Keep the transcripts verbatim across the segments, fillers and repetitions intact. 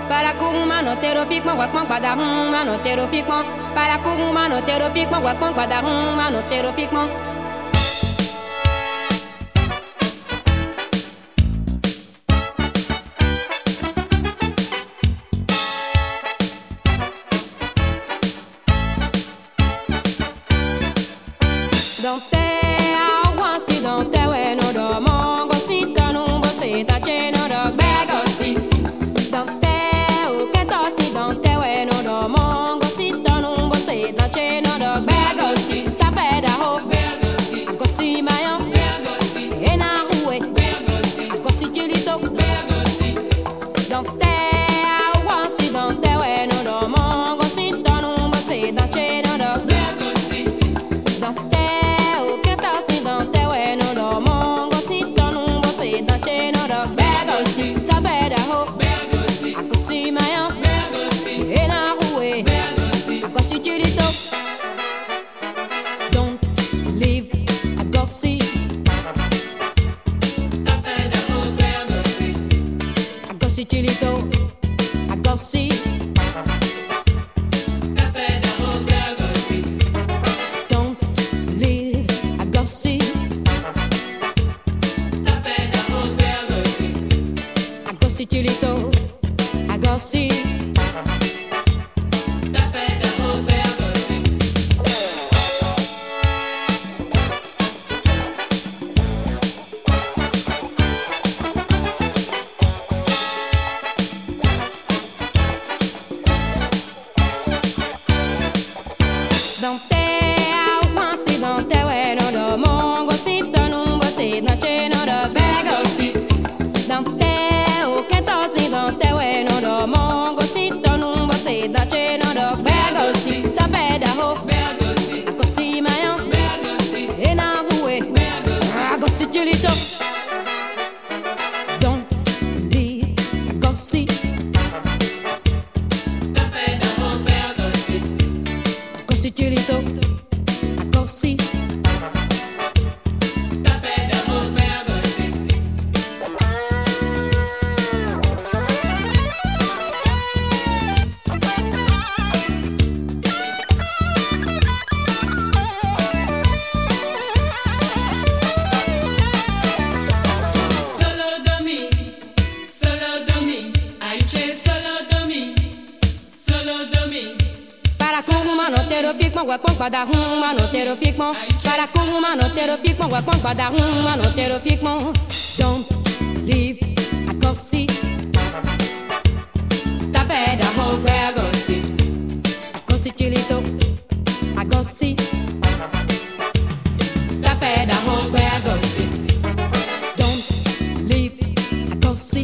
Para com mano tero fic mo wak mo pada hum mano tero fic mo. Para com mano tero fic mo wak mo pada hum mano tero fic mo. Don't te awansi don't te we no do mongo sinta num você tá cheno do bego si. Don't te o que tosi don't te we no do mongo sinta num você tá cheno do bego si. Tá peda ho bego si. Akosi mayo bego si. E na rue bego si. Akosi chilito bego si. Don't te awansi don't te we no do mongo sinta num você tá cheno do bego si. Don't te assim don't te we no do mongo sinto num você tá cheno do bego si. Tá peda ho bego si. Akosi mayo bego si. E na rue bego si. Akosi chilito. Don't leave akosi. Tá peda ho bego si. Akosi chilito. Akosi. See, I go see Chilito, I go see. Don't te awansi, don't te we no do mongo sinto num você tá cheno do bego si. Don't te o que tosi, don't te we no do mongo sinto num você tá cheno do bego si. Tá peda ho bego si. Akosi mayo bego si. E na rue bego si. Akosi chilito. Don't leave akosi. Tá peda ho bego si. Akosi chilito. Akosi. Para com mano tero fic mo wak mo pada hum mano tero fic mo. Para com mano tero fic mo wak mo pada hum mano tero fic mo. Don't leave akosi. Tá peda ho bego si. Akosi chilito. Akosi. Tá peda ho bego si. Don't leave akosi.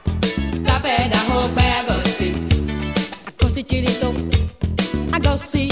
Tá peda ho bego si. Akosi chilito. I go see.